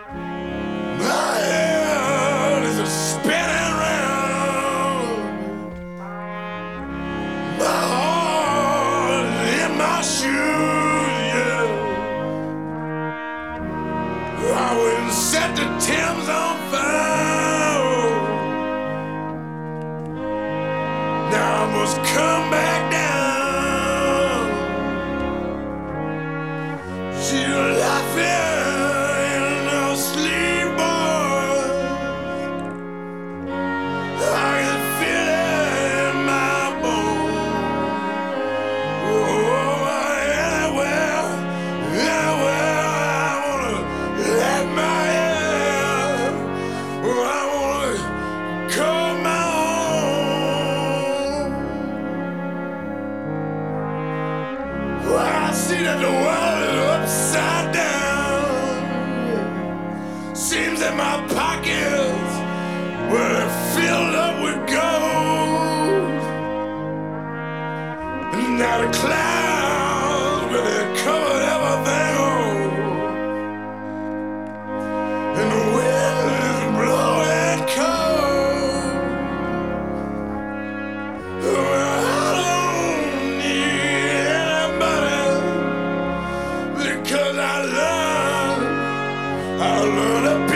My head is a spinning round. My heart is in my shoes, yeah. I went and set the Thames on fire. Now I must come back down. She's laughing in her sleep, boy. I can feel it in my bones. Oh, anywhere, anywhere I wanna let my head. Oh, I wanna call my own. Well, I see that the world is upside down. Seems that my pockets were filled up with gold. And now the clouds really covered everything over. And the wind is blowing cold. Well, I don't need anybody because I learned